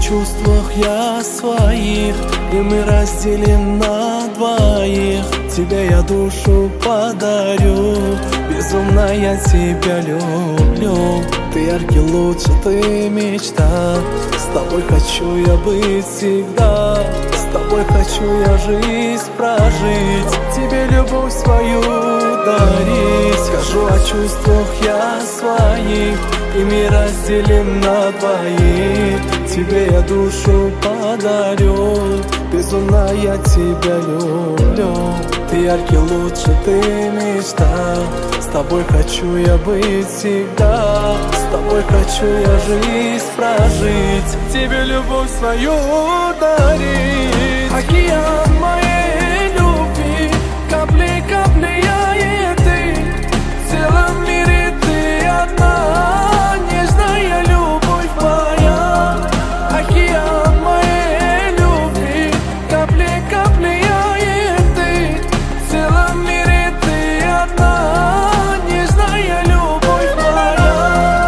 чувствах я своих, и мы разделим на двоих. Тебе я душу подарю, безумно я тебя люблю. Ты яркий луч, ты мечта, с тобой хочу я быть всегда. С тобой хочу я жизнь прожить, тебе любовь свою дарить. Скажу о чувствах я своих, и мир разделим на двоих. Тебе я душу подарю, безумно я тебя люблю. Ты яркий луч, ты мечта, с тобой хочу я быть всегда. С тобой хочу я жизнь прожить, тебе любовь свою дарить. Океан моей любви, капли, капли я и ты. В целом мире ты одна, нежная любовь моя. Океан моей любви, капли, капли я и ты. В целом мире ты одна, нежная любовь моя.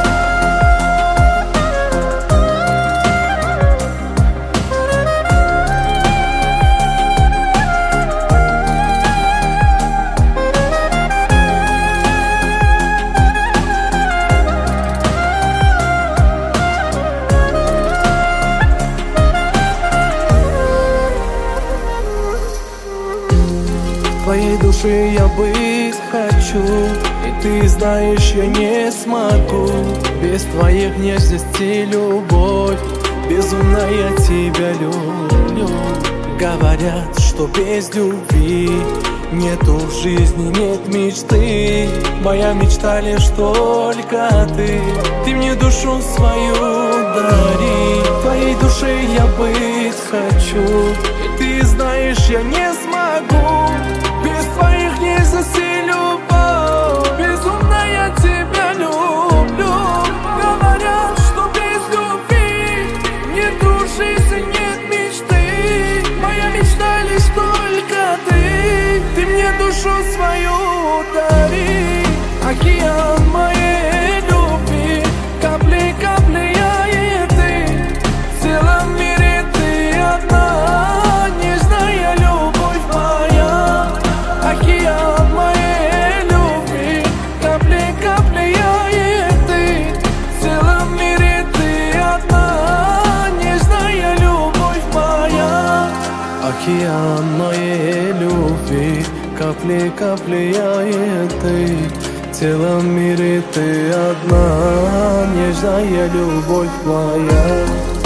Твоей души я быть хочу, и ты знаешь, я не смогу без твоих нежностей, любовь. Безумно я тебя люблю. Говорят, что без любви нету в жизни, нет мечты. Моя мечта лишь только ты. Ты мне душу свою дари. Твоей души я быть хочу, и ты знаешь, я не смогу без твоих нежностей, любовь. Безумно я тебя люблю. Говорят, что без любви нету жизни, нет мечты. Моя мечта лишь только ты. Ты мне душу свою дари. Океан моей любви, капли, капли я и ты. В целом мире ты одна, нежная любовь моя. Океан моей любви, капли, капли я и ты. В целом мире ты одна, нежная любовь моя. Океан моей любви, капли, капли я и ты. В целом мире ты одна, нежная любовь моя.